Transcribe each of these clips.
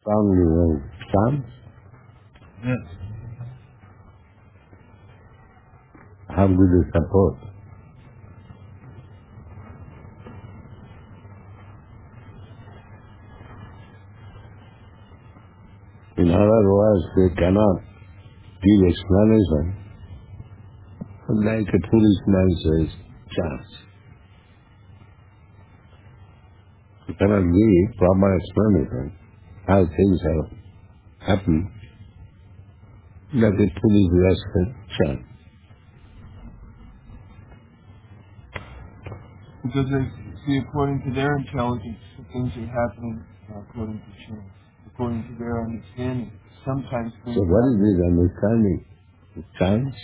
strongly chant? Yes. How good is support? In other words, they cannot give explanation. Like a foolish man says, chance. You cannot give proper explanation how things have happened. Like a foolish rascal chance. Because they see, according to their intelligence, the things are happening according to chance. According to their understanding, sometimes things So what is happen. this understanding? Chance?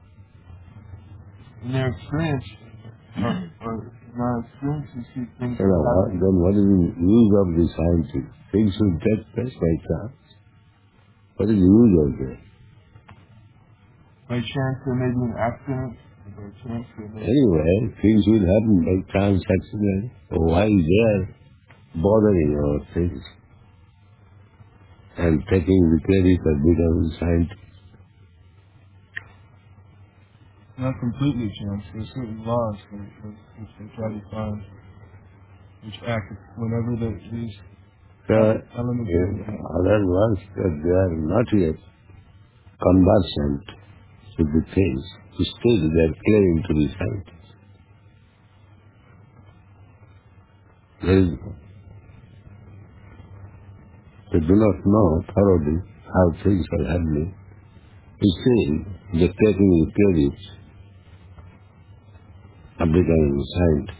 In their experience, or in our experience, we see things So are now, happening. then what is the use of the scientific? Things will take place by chance. What is the use of it? By chance, there may be an accident. Or by chance, there may be... Anyway, things will happen by chance accident. So why is there bothering about things and taking the credit of becoming scientist? Not completely chance. There are certain laws which they try to find, which act whenever these So, elements in other words, that they are not yet conversant with the things. Still they are claiming to be scientists. They do not know thoroughly how things are happening. Still, they are taking the credit of becoming scientists.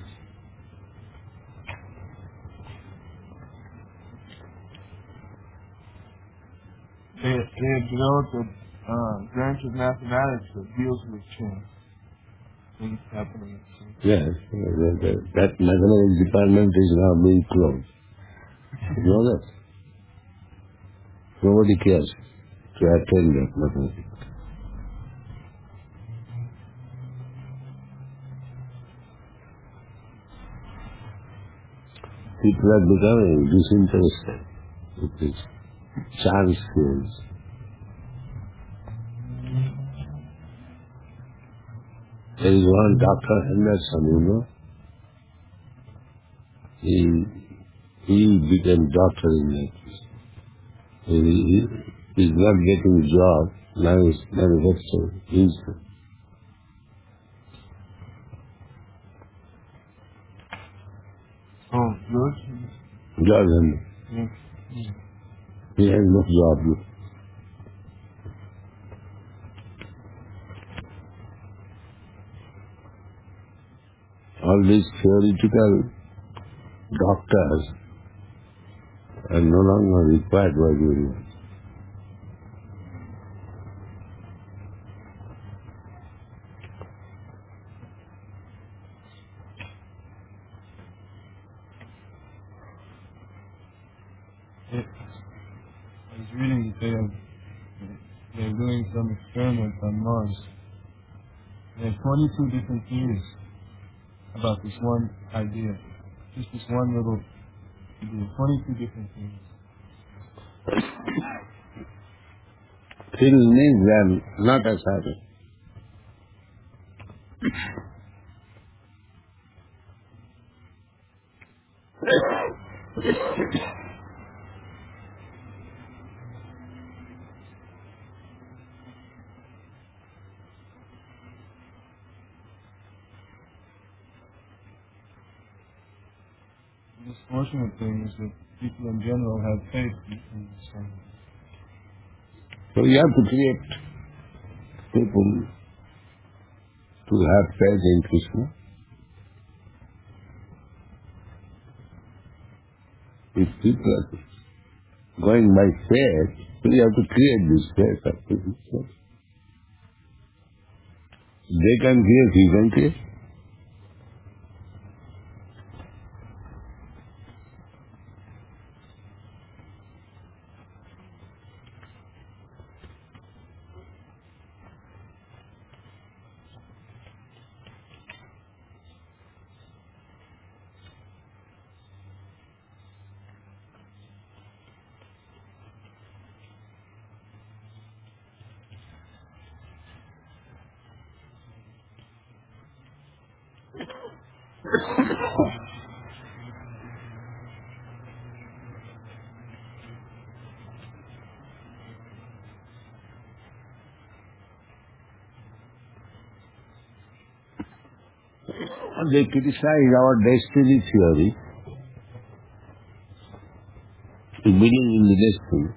They have developed a branch of mathematics that deals with chance. Things happening at chance. Yes, that mathematics department is now being closed. You know that? Nobody cares to attend that mathematics. People are becoming disinterested with these chance fields. There is one Dr. Henderson, you know. He became doctor in that. He's not getting a job, now he's manufacturing. Oh, good. George Henderson. Yes. He has no job. All these theoretical doctors are no longer required by the union. I was reading that they're doing some experiments on Mars. They have 22 different theories about this one idea. Just this one little idea. 22 different theories. Things means they are not as happy. The misfortunate thing is that people in general have faith in this thing. So you have to create people to have faith in Krishna. If people are going by faith, you have to create this faith of people. They can create, you can create. They criticize our destiny theory, the believing in the destiny.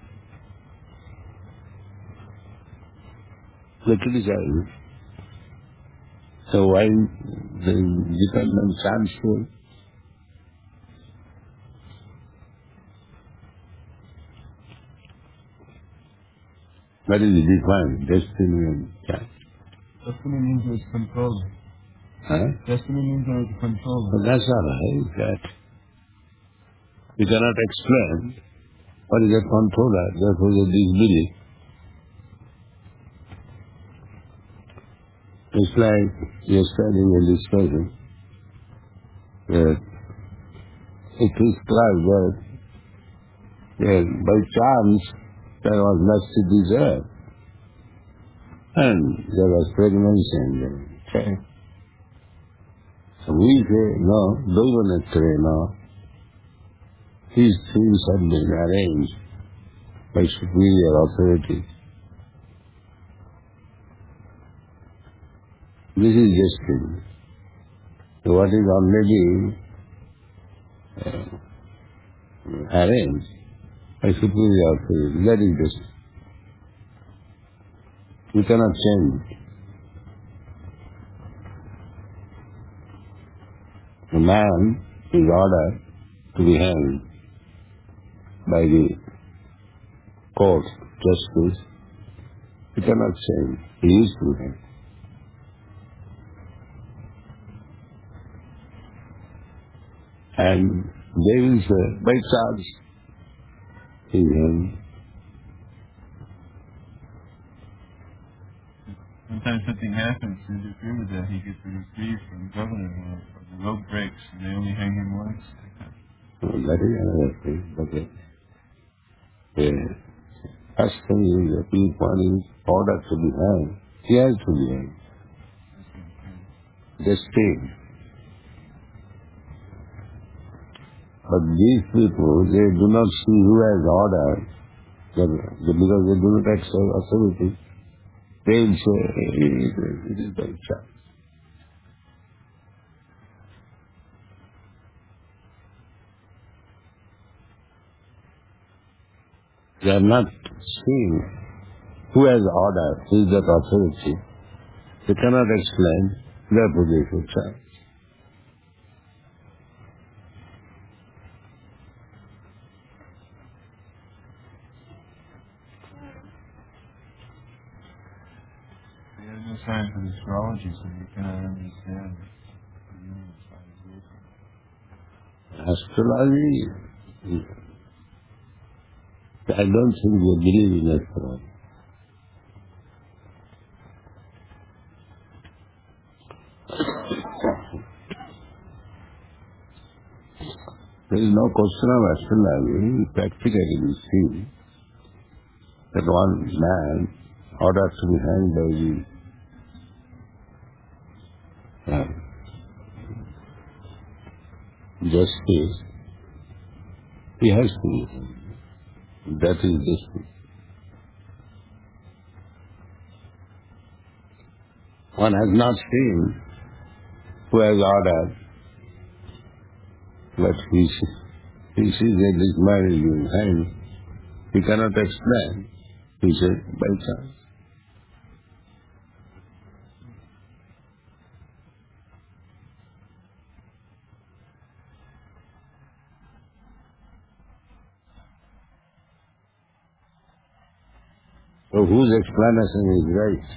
They criticize it. So why they depend on chance theory? That is defined, destiny and chance. Destiny means there's control. Huh? Destiny means there's control. But that's all right, that we cannot explain what is a controller, therefore the disbelief. It's like you're studying a discussion that it is clear that by chance there was mercy deserved. And there was pregnancy and child. So we say, no, Daivanatre, no. These things have been arranged by superior authority. This is destiny. So what is already arranged by superior authority, that is destiny. We cannot change it. A man is ordered to be hanged by the court, justice. He cannot change. He is to be hanged. And they will say, by chance, he is hanged. Sometimes something happens to interfere with that. He gets a reprieve from the governor, or the rope breaks, and they only hang him once. Well, that is another thing. But the first thing is that one is ordered to be hanged. He has to be hanged. Destined. But these people, they do not see who has ordered, because they do not accept authority. They will say, it is by chance. They are not seeing who has ordered, who is that authority. They cannot explain, therefore they say chance. They have no science of astrology, so you cannot understand the universe how it's working. Astrology, I don't think they believe in astrology. There is no question of astrology. Practically we see that one man ordered to be hanged by the justice, he has to be hanged. That is justice. One has not seen who has ordered, but he sees that this man is being hanged. He cannot explain. He says, by chance. So whose explanation is right?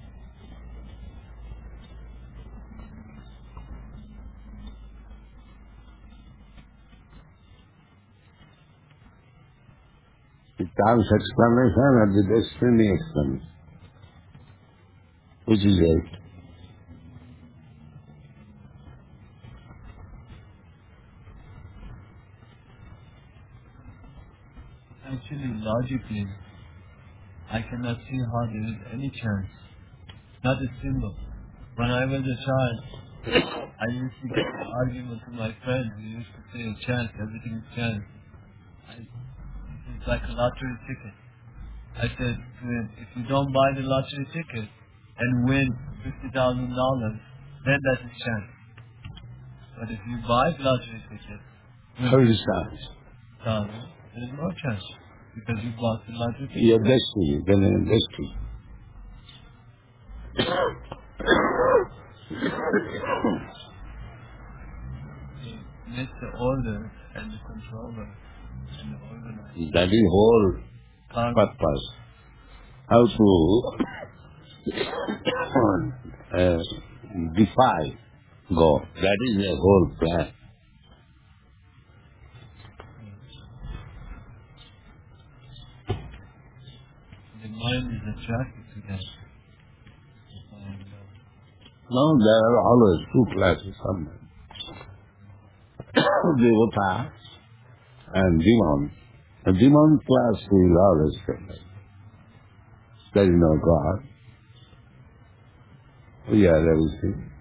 The chance explanation or the destiny explanation? Which is right? Actually, logically, I cannot see how there is any chance. Not a symbol. When I was a child, I used to get an argument with my friends. We used to say chance, everything is chance. It's like a lottery ticket. I said to him, if you don't buy the lottery ticket and win $50,000, then that is chance. But if you buy the lottery ticket, how is chance? There is no chance because you bought the lottery ticket. Your destiny, then an destiny. Make the order and the controller and the organizer. That is whole purpose. How to defy God. That is the whole plan. The mind is attracted to that. Now there are always two classes somewhere. Devata and demon. The demon class is always there. There is no God. We are everything.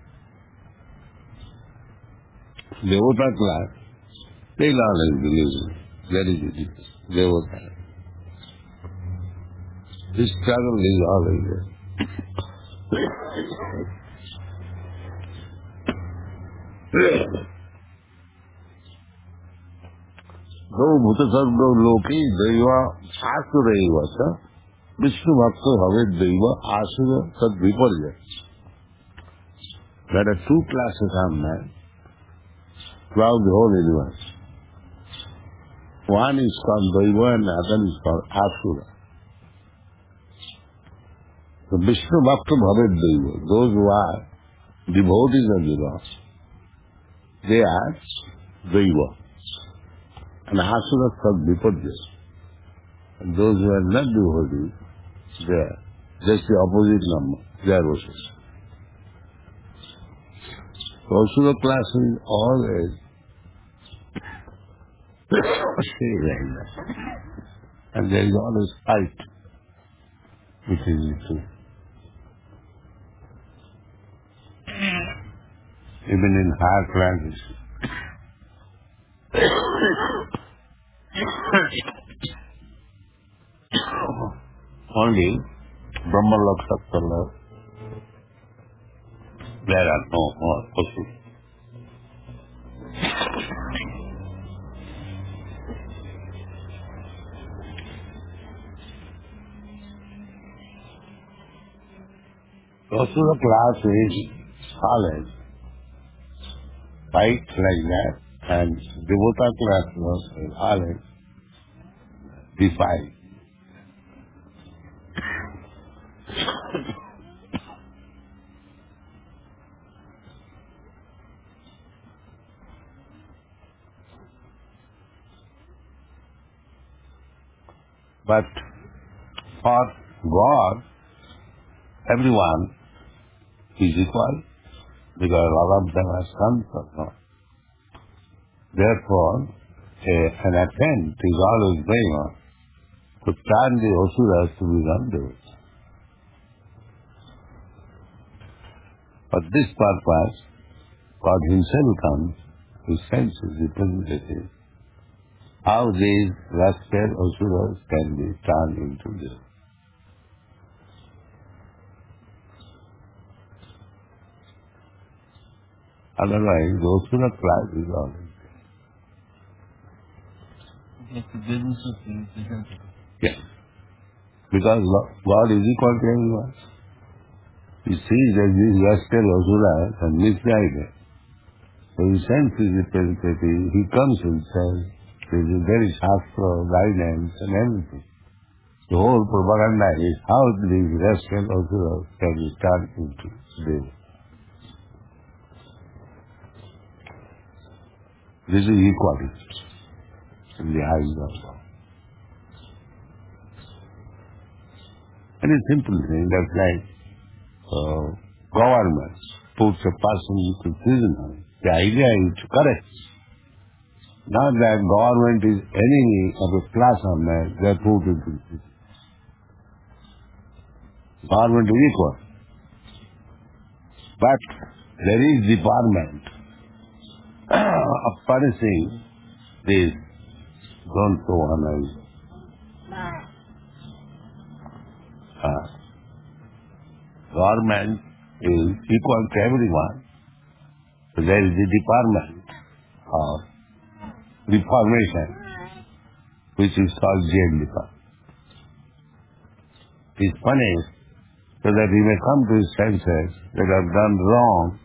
Devata class, they will always believe. There is it. Devata. This struggle is always there. Go Bhutasarga Loki Deva Asura Eva Vishnu Bhakta Bhavet Deva Asura Tad Viparya. There are two classes on man throughout the whole universe. One is called Deva and the other is called Asura. The Vishnu Bhakta Bhavet Deva, those who are devotees of the Lord, they are Deva. And Asura Sad Viparya. And those who are not devotees, they are just the opposite number. They are Asura. So Asura class is always stay like that. And there is always fight between the two. Even in higher classes. Only Brahmalok, Sattvalok, there are no more Asura. Asura class is solid, fight like that, and Devata class was solid, defy. But for God, everyone is equal, because all of them are sons of God. Therefore, an attempt is always going on to turn the Asuras to become devotees. For this purpose, God Himself comes to send His representative how these rascal Asuras can be turned into devotees. Otherwise, the Asura class is always there. It's the business of the representative. Yes. Because God is equal to everyone. He sees that these rascal Asuras are misguided. So He sends His representative, He comes Himself, there is very shastra, guidance and everything. The whole propaganda is how these rascal Asuras can be turned into devotees. This is equality in the eyes of God. And a simple thing, that's like government puts a person into prison. The idea is to correct. Not that government is enemy of a class of man, they are put into prison. Government is equal. But there is department of punishing this. Don't so honor. Government is equal to everyone. So there is a department of reformation which is called jail department. He is punished so that he may come to his senses that have done wrong.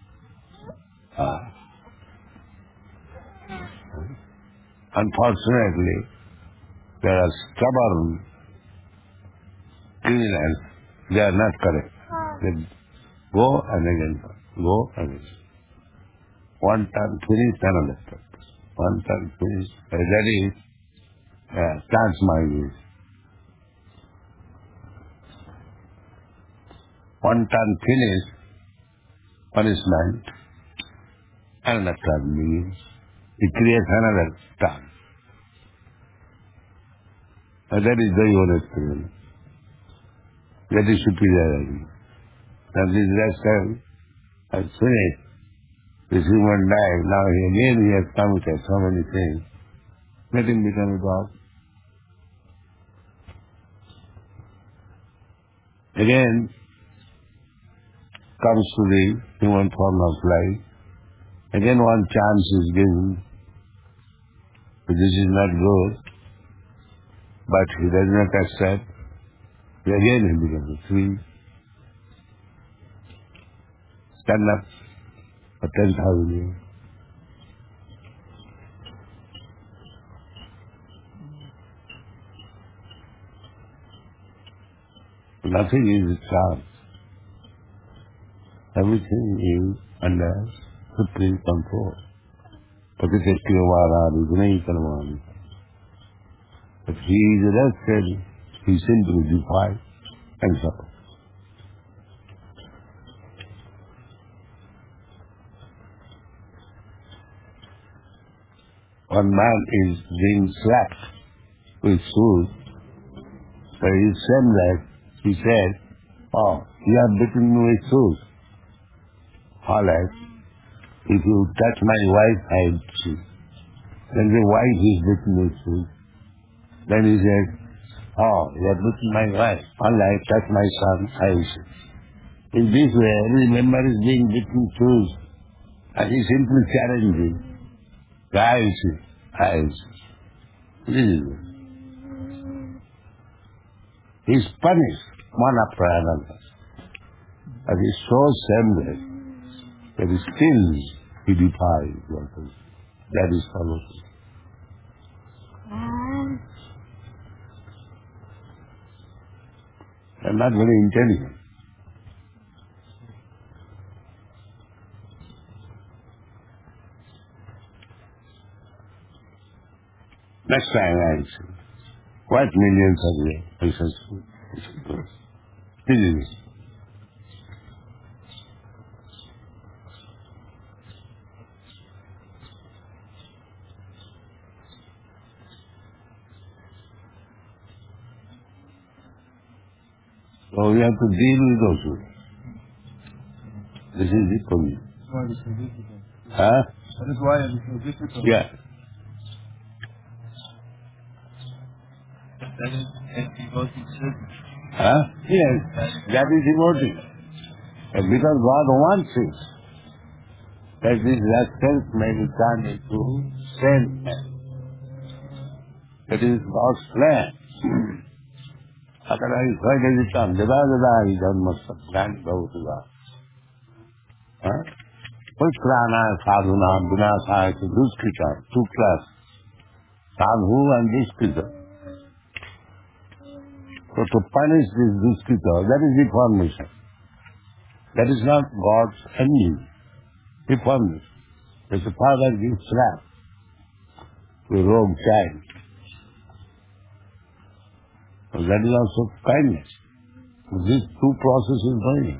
Unfortunately, there are stubborn criminals. They are not correct. They go and again, go and again. One time finish, another time. One time finish. That is transmigrate. One time finish, punishment, another time begins. It creates another time. And that is the honest criminal. That is superiority. And this rascal has finished. This human life. Now he has committed so many things. Let him become a dog. Again comes to the human form of life. Again one chance is given. This is not good. But he does not accept. Again he becomes free. Stand up for 10,000 years. Nothing is a chance. Everything is under supreme control. If he is arrested, he simply defies and suffers. One man is being slapped with shoes, so he is shameless. He said, "Oh, you have beaten me with shoes. All right. If you touch my wife, I will shoot." Then the wife is beaten with shoes. Then he said, "Oh, you have beaten my wife. All right, touch my son, I will shoot." In this way, every member is being beaten with shoes, and he simply challenging. I will shoot. I will shoot. This is it. He is punished one after another. And he is so shameless that still he defies what is. That is fellowship. They are not very intelligent. Next time I will see. What millions are there? This is it. So we have to deal with those. This is it for me. That's why it's so difficult. Huh? That is why it's so difficult. Yeah. That is devoted service. Huh? Yes, that is devoted. Because God wants it. That this rascal may be turned into saint man. That is God's plan. Otherwise, why does it come? Devadada is dharmasya plan bhavatuva. Putrana sadhuna vinasaya to duskrita, two class. Sadhu and duskrita. So to punish this duskrita, that is reformation. That is not God's ending. Reformation. As a father gives slap to a rogue child. So that is also kindness. These two processes going.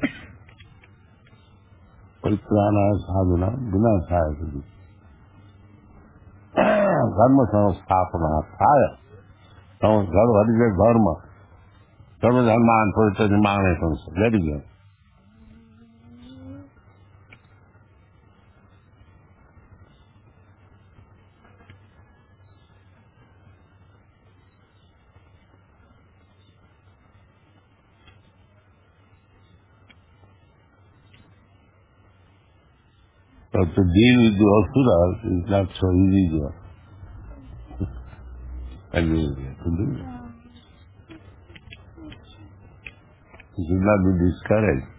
Paritrana sadhana vinasaya to dharma samastapana fire. What is the dharma? Dharma dharma and paritrana. Let it go. So to deal with the asuras is not so easy job. And we have to do it. You should not be discouraged.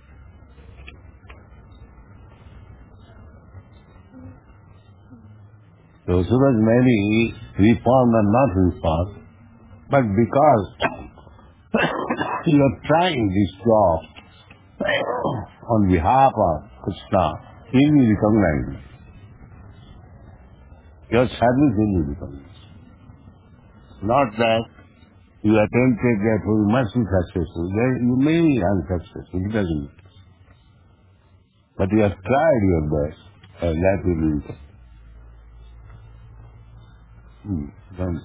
The asuras may be reformed or not reformed, but because you are trying this job on behalf of Krishna, he will recognize you. Your service will be recognized. Not that you attempted that you must be successful. You may be unsuccessful, it doesn't matter. But you have tried your best, and that will be recognized. Don't.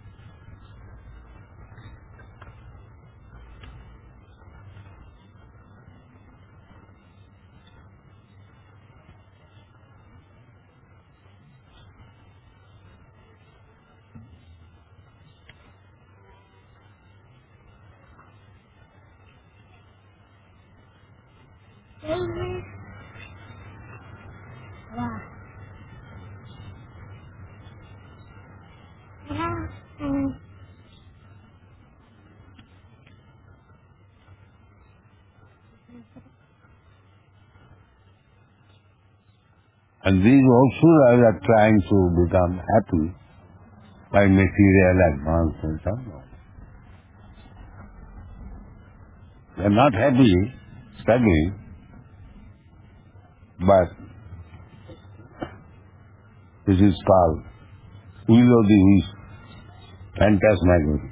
And these asuras are trying to become happy by material advancement. They are not happy, struggling, but this is called will of the wisp, phantasmagoria.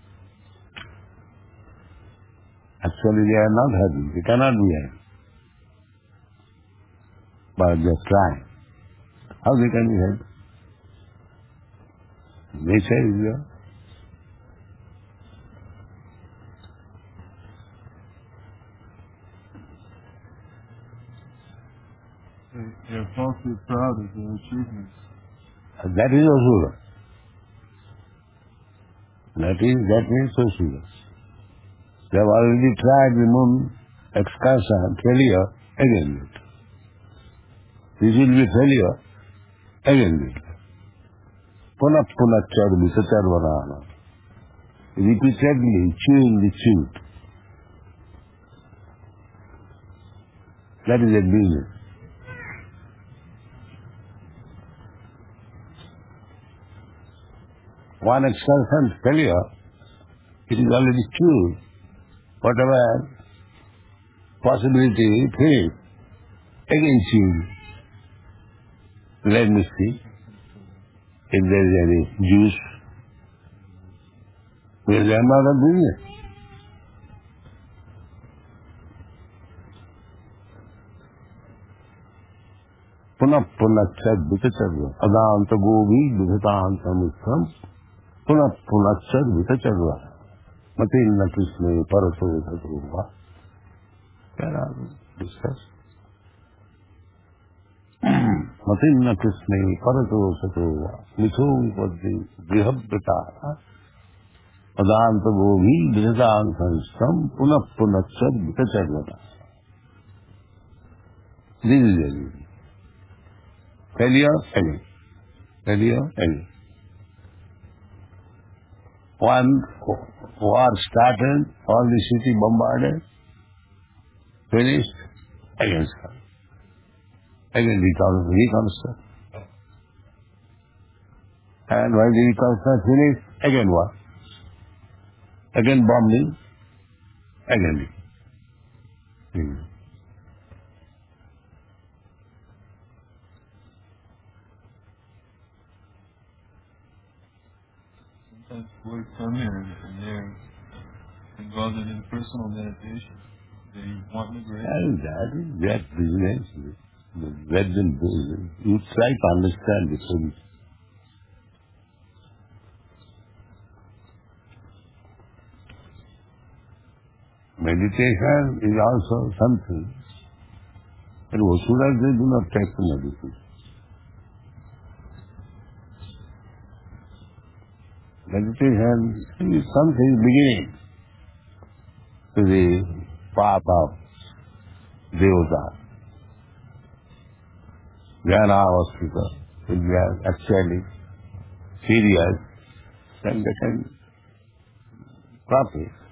Actually they are not happy, they cannot be happy. But they are trying. How they can be happy? Nature is there. They are falsely proud of their achievements. And that is asura. That means asura. They have already tried the moon excursion, failure, again do it. This will be failure, again do it. Punah punachar visachar varana. Repeatedly chewing the chewed. That is a business. One excursion failure, it is already chewed. Whatever possibility failed, again chewed. Let me see if there is any juice. There is another business. Punah punachad vitacharva. Adanta govi vidhatanta muttam. Punah punachad vitacharva. Matinna Krishna parato vidhatruva. Can I discuss? Matinna Krishna parato vidhatruva. Mitho vipatti vihabhita. Adanta govi vidhatanta muttam. Punah punachad vitacharva. This is it. Failure, failure. Failure, failure. One war started, all the city bombarded, finished, again start. Again reconstruct. And when the reconstruct finished, again war. Again bombing, again. Sometimes boys come here and they're involved in impersonal meditation. They want the grace. And that is that business. Let them do it. You try to understand the things. Meditation is also something. But asuras, they do not take the meditation. Meditation is something beginning to the path of devata. Jnana Avastita, if they are actually serious, then they can profit.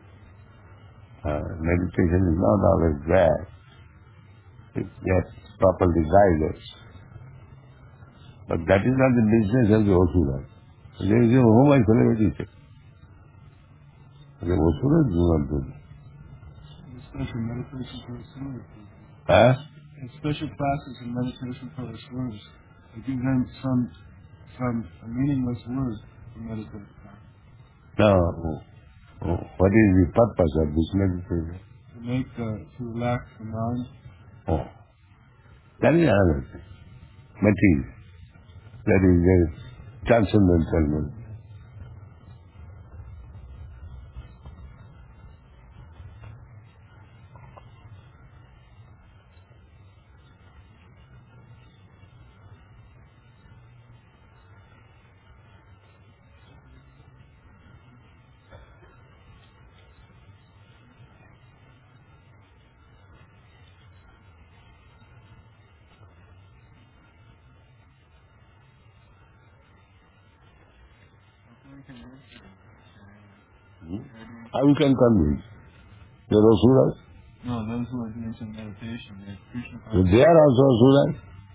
Meditation is not always there. It gets properly guided. But that is not the business of the Asura. There is a home isolation. The Asura do not do that. Special meditation for Asuras. Huh? Special classes in meditation for Asuras. They give them some meaningless word to meditate upon. No. What is the purpose of this meditation? To relax the mind. Oh. That is another thing. Material. That is very transcendental meditation. How you can convince? The Asuras? No, those who are doing some meditation, Krishna They are also Asuras.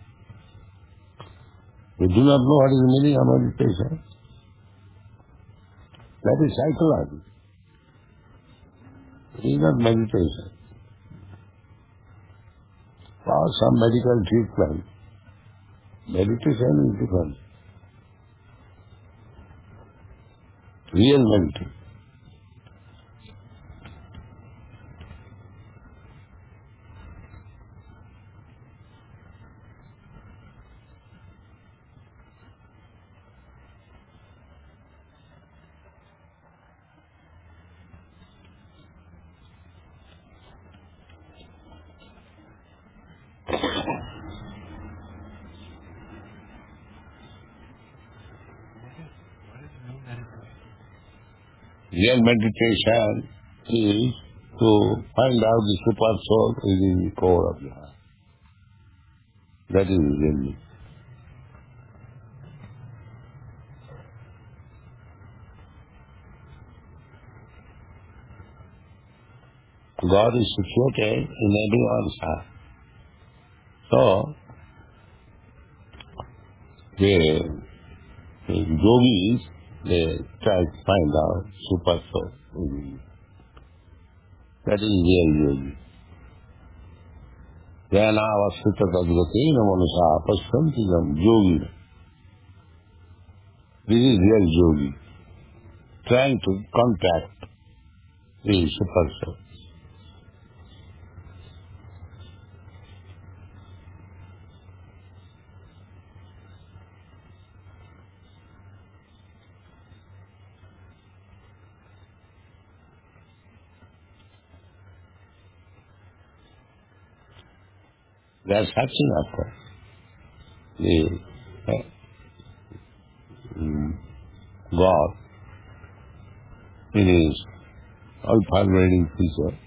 They do not know what is the meaning of meditation. That is psychology. It is not meditation. Or some medical treatment. Meditation is different. Real meditation. Real meditation is to find out the super soul is in the core of the heart. That is real meditation. God is situated in everyone's heart. So, the yogis, they try to find out super soul. That is real yogi. Jnana Avastita Tadvatina Manusa Pasyantikam yogi. This is real yogi. Trying to contact the super soul. They are searching after the God in His all-pervading feature.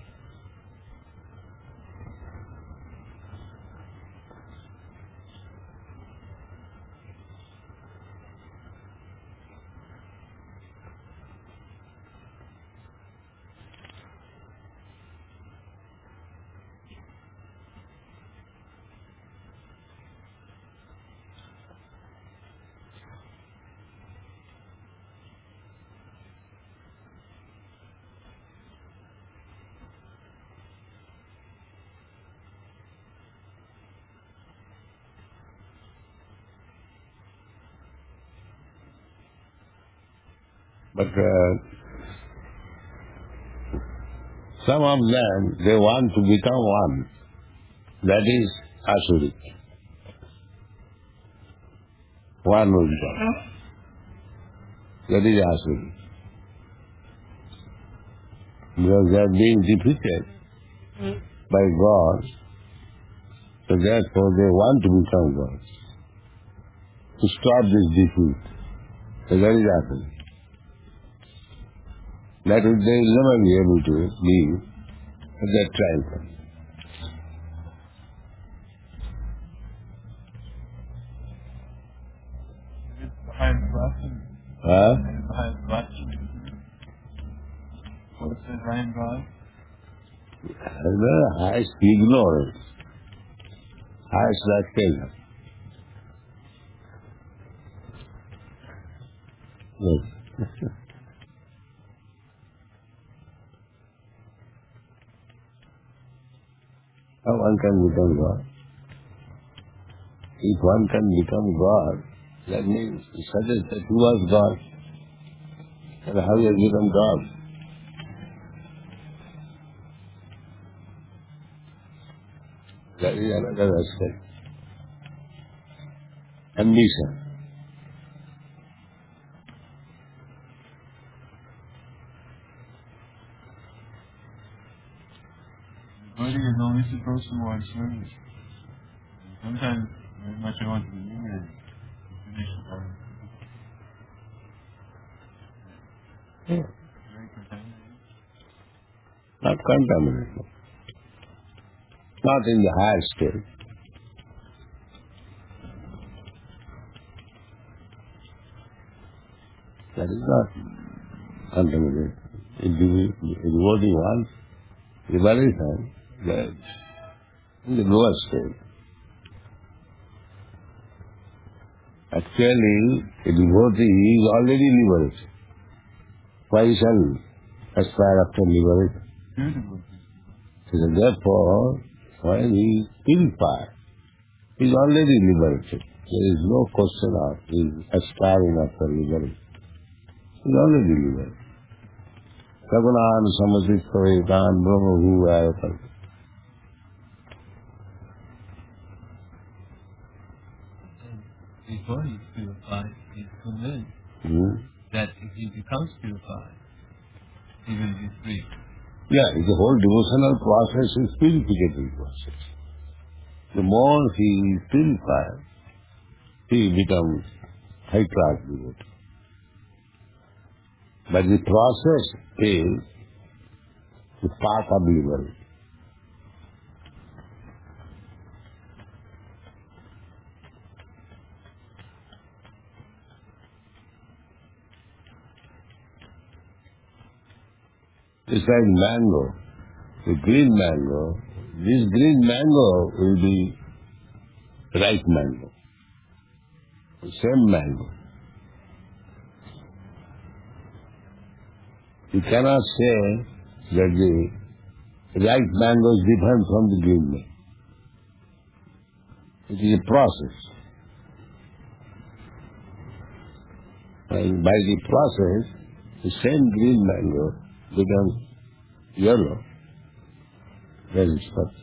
But some of them, they want to become one. That is Asuric. One with God. That is Asuric. Because they are being defeated by God, so therefore they want to become God. To stop this defeat. So that is Asuric. That is, they will never be able to be at that triumph. Huh? What's the name God? The highest ignorance. Highest like failure. Yes. How one can become God? If one can become God, that means it suggests that he was God. And how he has become God? That is another aspect. Ambition. The body is only supposed to watch service. Sometimes very much I want to be limited. Finish the body. Yeah. Very contaminated. Not contaminated. Not in the higher state. That is not contaminated. Devotee wants liberation, that in the lower state. Actually, a devotee is already liberated. Why he shall aspire after liberation? Beautiful. So therefore, when he is purified, he is already liberated. There is no question of his aspiring after liberation. He is already liberated. Sagunan samadhito ekan brahma bhuvayatan. Before he's purified, he's convinced that if he becomes purified, he will be free. Yeah, the whole devotional process is purification process. The more he is purified, he becomes high-class devotee. But the process is the path of liberation. It's like mango, the green mango. This green mango will be ripe mango, the same mango. You cannot say that the ripe mango is different from the green mango. It is a process. And by the process, the same green mango becomes yellow. That is structure.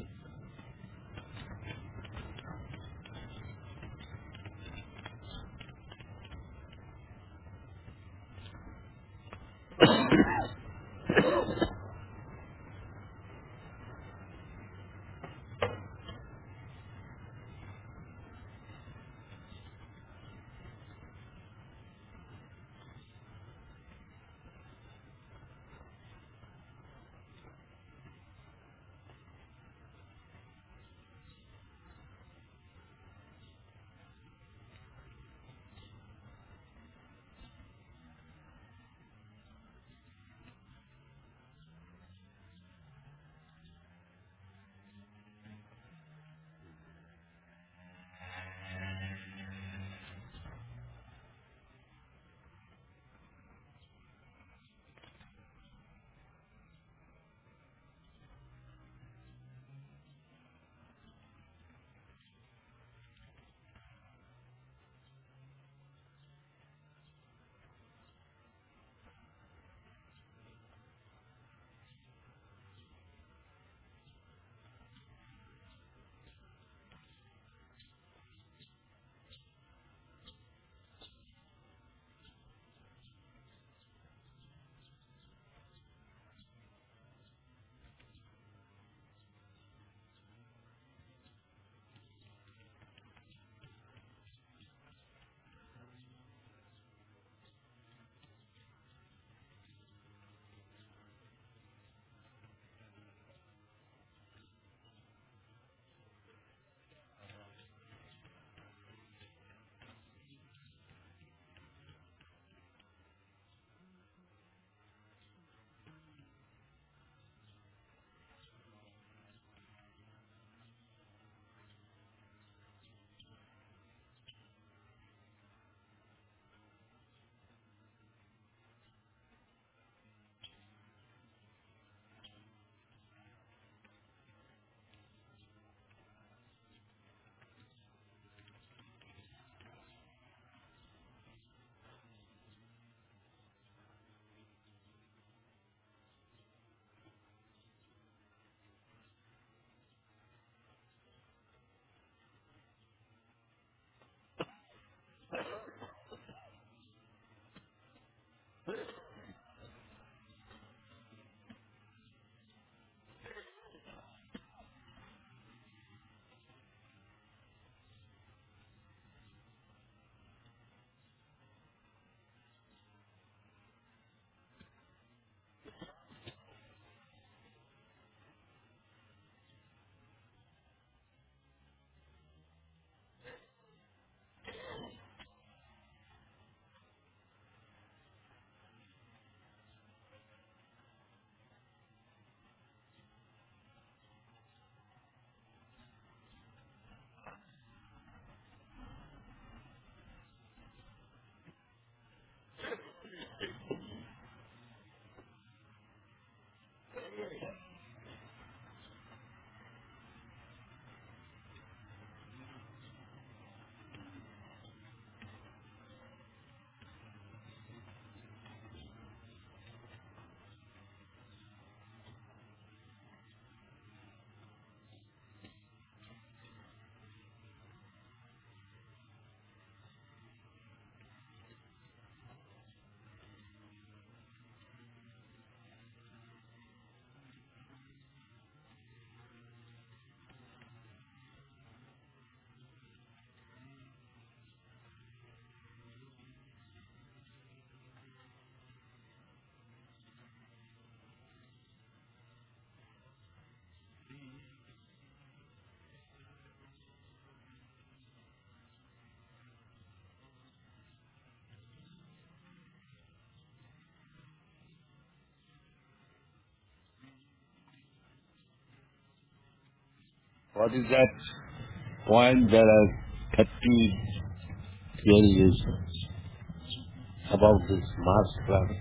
What is that point? There are 30 theories about this Mars planet.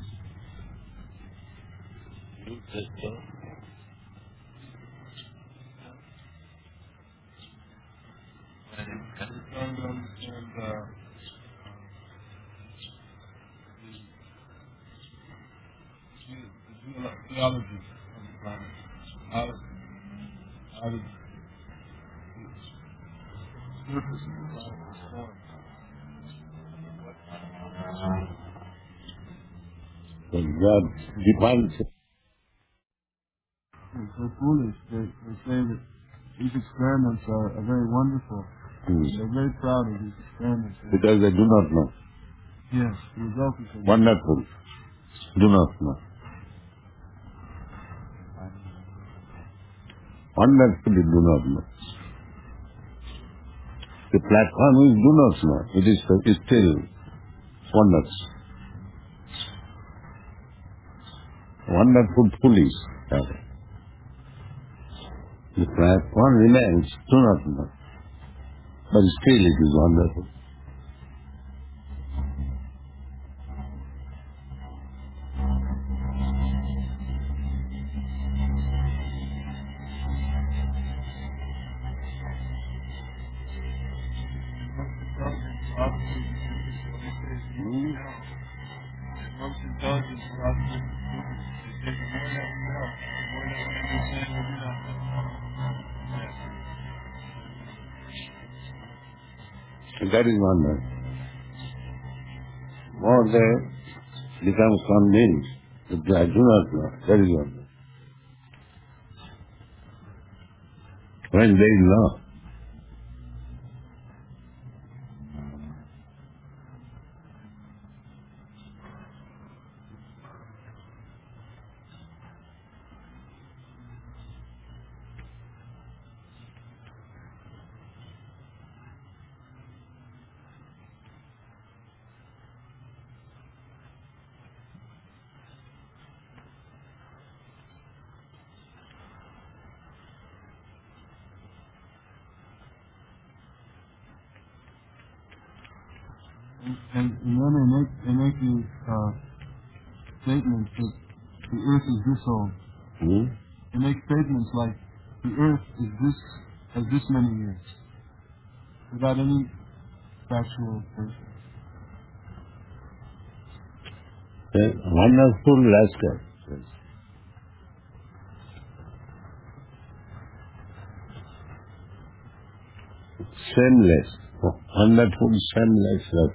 You think so? We're trying to understand the geology of the planet. How did the surface of the planet was formed? When God defines it. They're so foolish. They say that these experiments are very wonderful. They're very proud of these experiments. Because they do not know. Yes, the result is that Wonderful. Do not know. Wonderfully do not know. The platform is do not know. It is still wonders. Wonderful foolish. The platform remains do not know. But still it is wonderful. once intelligence is possible, they say the more that we know, the more that we understand what we don't know. That is wonder. More they become convinced that I do not know. That is wonder. When they know, And then they make these statements that the earth is this old. They make statements like the earth has this many years, without any factual basis. wonderful rascal. Shameless. Wonderful shameless rascal.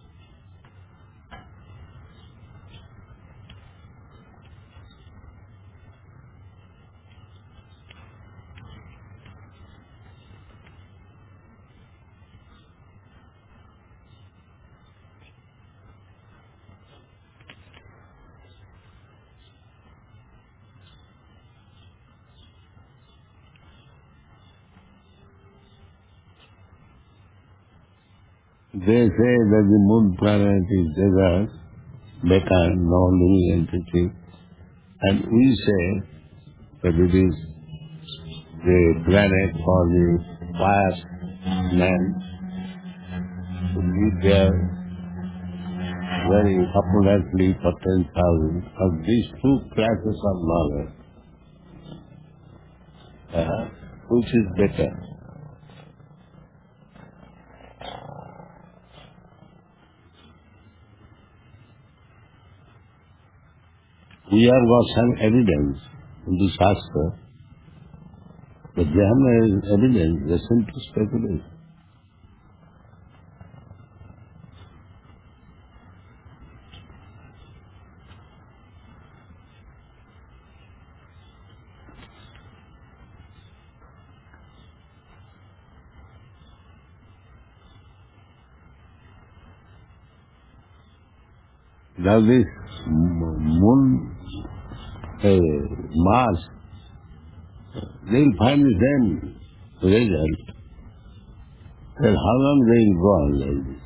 They say that the moon planet is desert, better, no living entity. And we say that it is the planet for the pious man to live there very opulently for 10,000. Of these two classes of knowledge, which is better? We have got some evidence in the Shastra, but they have no evidence, they simply speculate. Now this moon, Mars, they will find the same result. Then how long they will go on like this?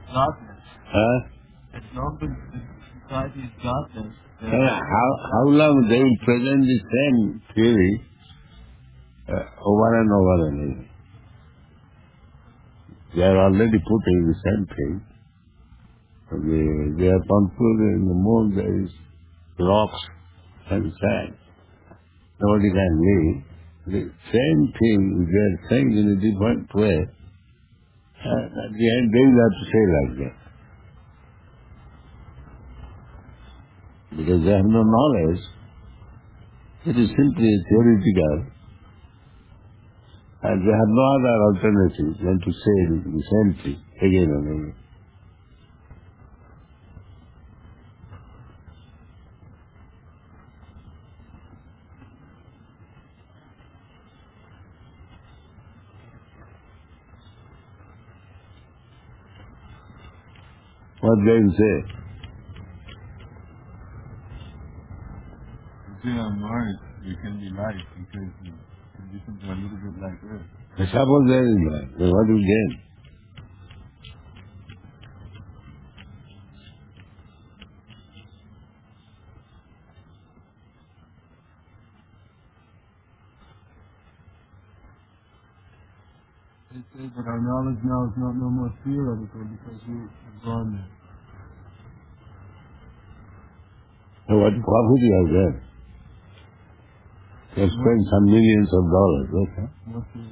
godless. Huh? As long as the society is godless, How long they will present the same theory over and over again? They are already putting the same thing. They are concluded in the moon there is rocks and sand. Nobody can live. The same thing they are saying in a different way. At the end they will have to say like that. Because they have no knowledge. It is simply theoretical. And they have no other alternative than to say the same thing again and again. What they will say? on Mars, there can be life because the conditions are a little bit like Earth. Suppose there is life, then what will gain? They say that our knowledge now is not no more theoretical because we have gone there. So what profit you have gained? You have spent some millions of dollars, okay? What is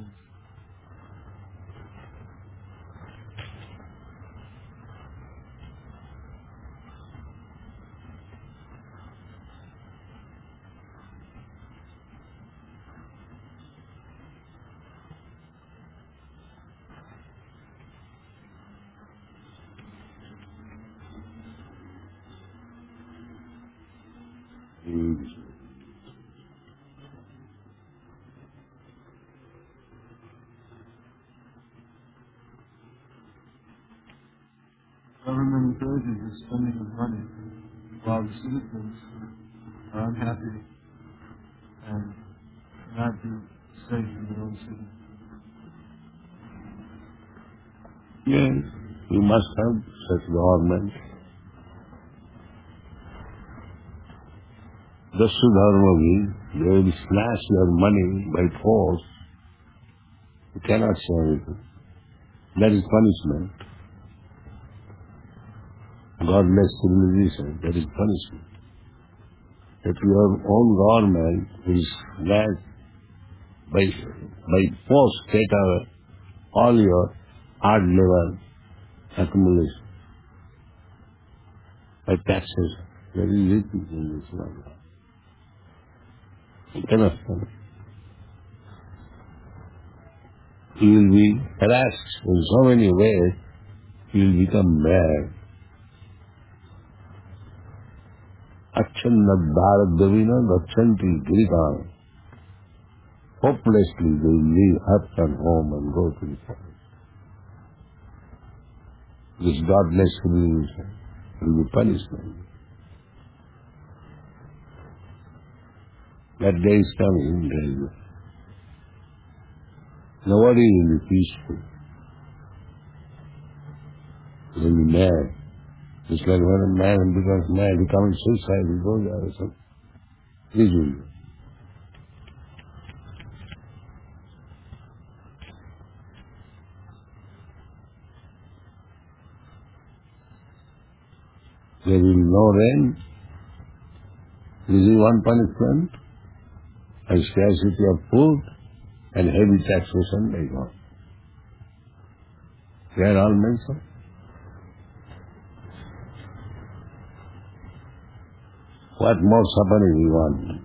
government encourages the spending of money while the citizens are unhappy and not be safe in their own city. Yes, you must have such government. Dasu dharma means they will snatch your money by force. You cannot say anything. That is punishment. Godless civilization, that is punishment. That your own government will snatch by force take away all your hard labor accumulation by taxes. That is written in this one. You cannot say it. You will be harassed in so many ways, you will become mad. Achanna Bharat Davina Gachanti Girikam. Hopelessly they will leave hut and home and go to the forest. This godless civilization will be punishment. That day is coming, there is nobody will be peaceful. They will be mad. Just like when a man becomes mad, he commits suicide, he goes out or something. This will be. There will be no rain. This is one punishment. And scarcity of food and heavy taxation by God. They are all mentioned. What more suffering we want?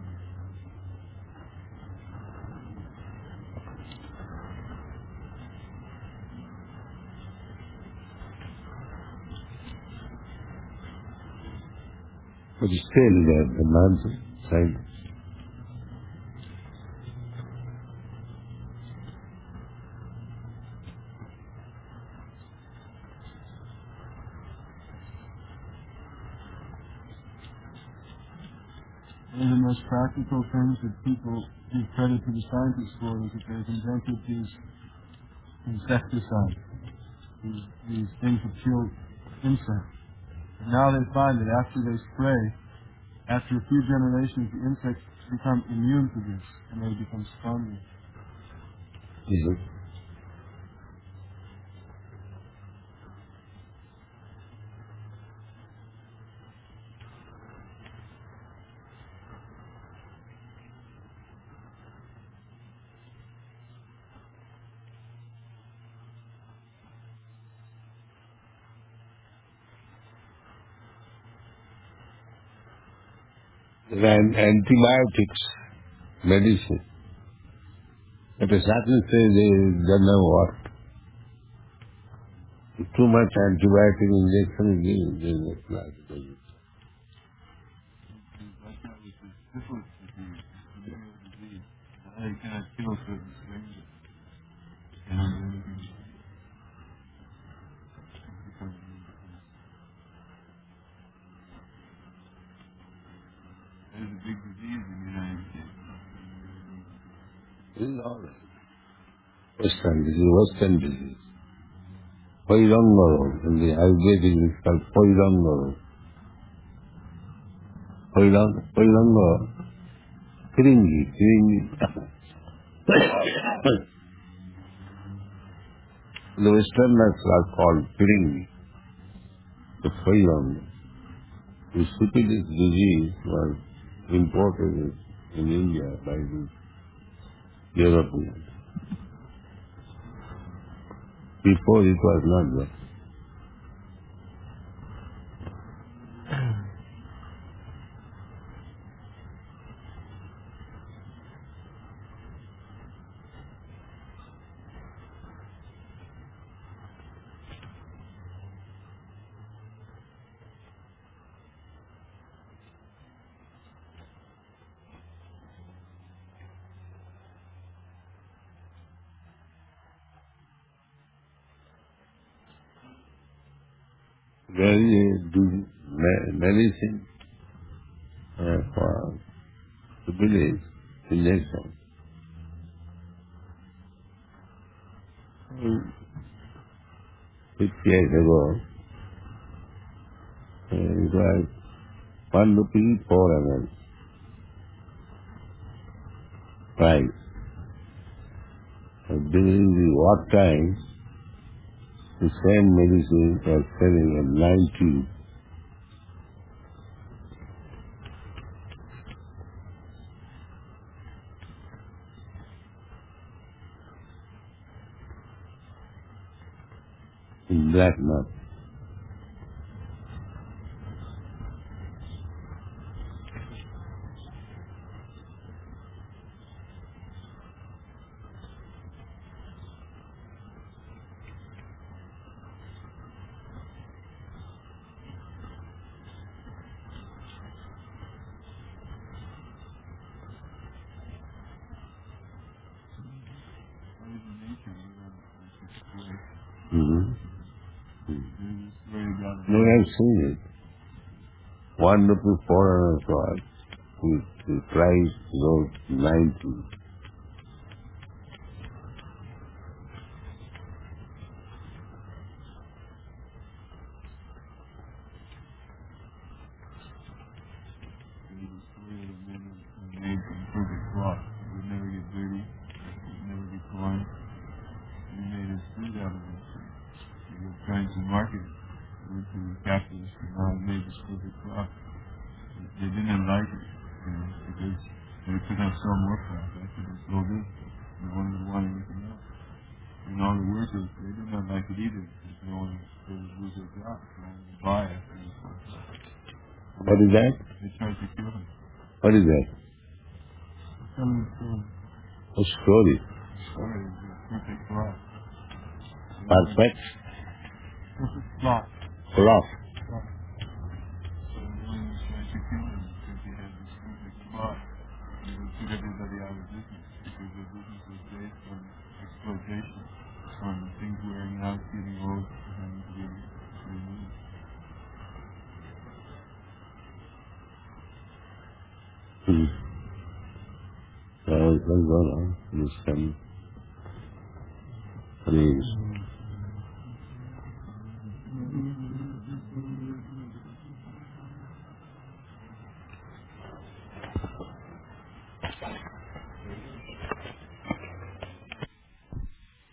But still the man said, one of the most practical things that people give credit to the scientists for is that they've invented these insecticides. these things that kill insects. And now they find that after they spray, after a few generations, the insects become immune to this, and they become stronger. Is it? And antibiotics, medicine. At a certain stage, they don't know what. Too much antibiotic injection is giving it like this. Like that with the syphilis disease, the venereal disease. They cannot kill certain strangers. There's a big disease in the United States. This is all right. Western disease. Poirongoro. In the Ayurvedic it's called Poirongoro. Poirongoro. Kiringi. The Westerners are called Piringi. The Poirongoro. The syphilis disease was imported in India by the Europeans. Before it was not there. There is a medicine for the village injection. 50 years ago, it was 1 rupee 4 ml price. During the war time, the same medicine was selling at 90. In black market. No, I've seen it. 1 rupee 4 ml the price goes 90. Trying to market it to the capitalists and now it made this perfect crop. They didn't like it, because they could have sold more crop after they sold this. No one would want anything else. And all the workers, they did not like it either, because no one would lose their job. No one would buy after they sold it. What is that? They tried to kill him. What is that? Tell me the story. A story. The story is a perfect crop. Perfect. Perfect crop. Crop. So everyone was trying to kill him because he had this perfect crop. He would put everybody out of business because their business was based on exploitation, on things wearing out, getting old, and having to be removed. So, let's go on. This can,